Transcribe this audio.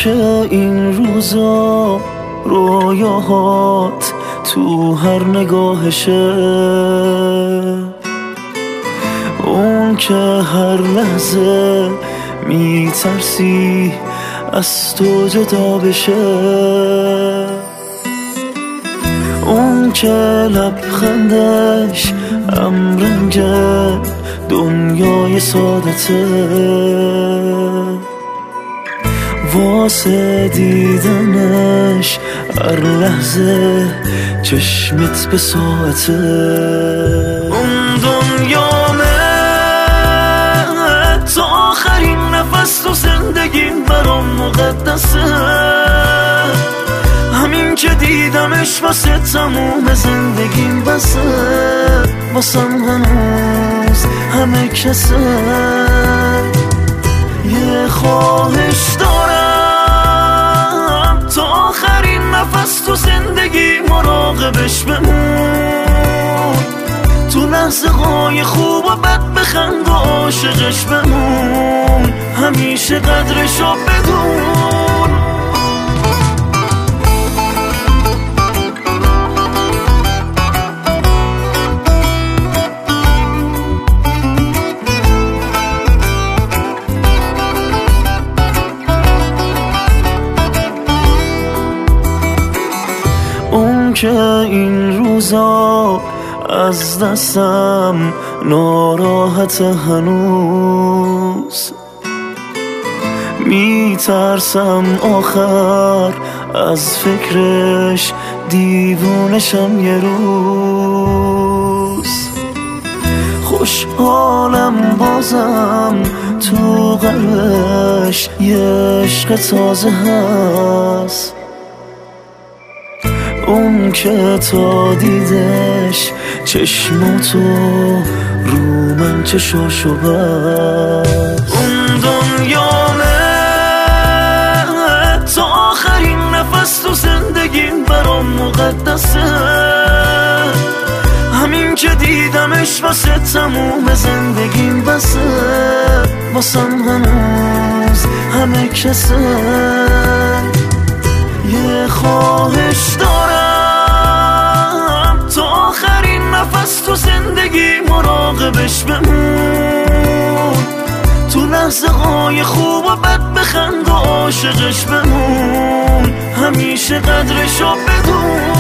که این روزا رویاهات تو هر نگاهشه، اون که هر لحظه میترسی از تو جدا بشه، اون که لبخندش همرنگ دنیای سادته، واسه دیدنش هر لحظه چشمت به ساعته. اون دنیامه تا آخرین نفس تو زندگیم برام مقدسه، همین که دیدمش واسه تموم زندگیم بسه، واسم هنوز همه کسه. یه خواهش دارم تا آخرین نفس تو زندگی مراقبش بمون، تو لحظه های خوب و بد بخند و عاشقش بمون، همیشه قدرشو بدون. اون که این روزا از دستم ناراحت هنوز، میترسم آخر از فکرش دیوونشم یه روز. خوشحالم بازم تو قلبش یه عشق تازه هست، اون که تا دیدش چشماتو رو من چشاشو بست. اون دنیامه تا آخرین نفس تو زندگیم برام مقدسه، همین که دیدمش واسه تموم زندگیم بسه، واسم هنوز همه کسه. یه خواهش دارم تا آخرین نفس تو زندگی مراقبش بمون، تو لحظه های خوب و بد بخند و عاشقش بمون، همیشه قدرشو بدون.